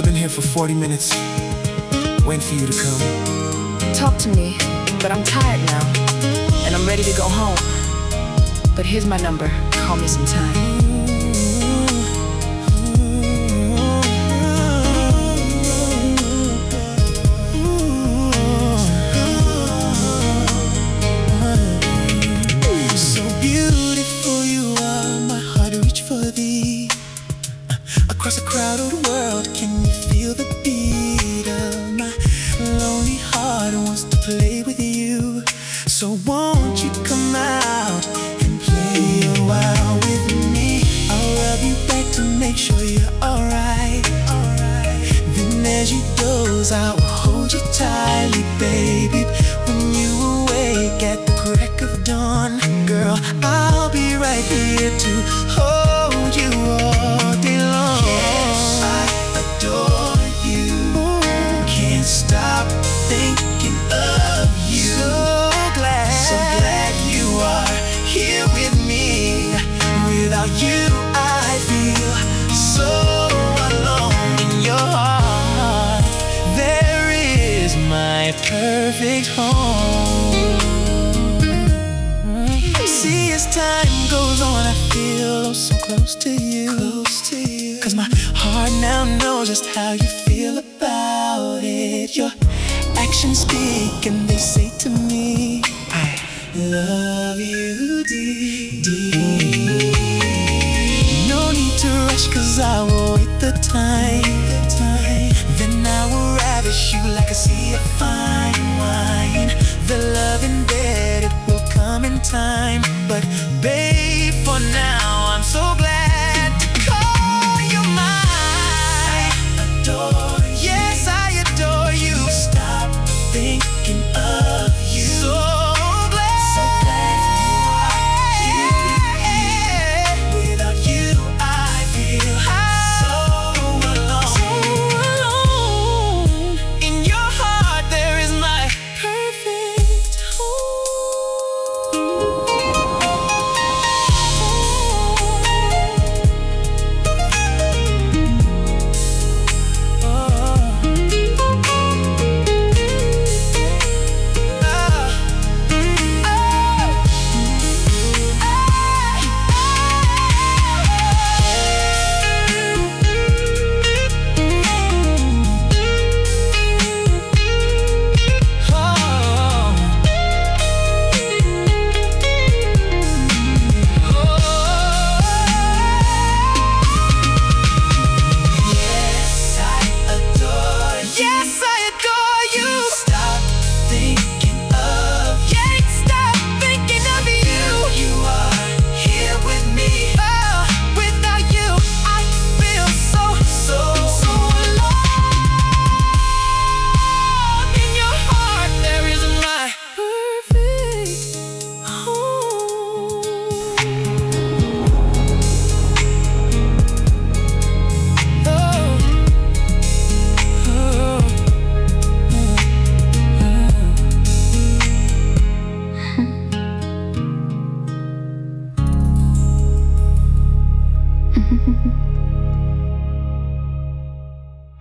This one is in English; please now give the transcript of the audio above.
I've been here for 40 minutes, waiting for you to come. Talk to me, but I'm tired now, and I'm ready to go home. But here's my number, call me sometime. So beautiful you are, my heart reach for thee. Across a crowded world, can you feel the beat of my lonely heart wants to play with you? So won't you come out and play a while with me? I'll rub you back to make sure you're alright. Then as you doze, I will hold you tightly, baby. When you awake at the crack of dawn, girl, I'll be right here to hold you all day long. Yes, I adore you. Can't stop thinking of you. So glad you are here with me. Without you, I feel so alone. In your heart, there is my perfect home. See, as time goes on, I feel so close to you. Cause my heart now knows just how you feel about it. Your actions speak and they say to me, I love you deep. No need to rush, cause I will wait the time.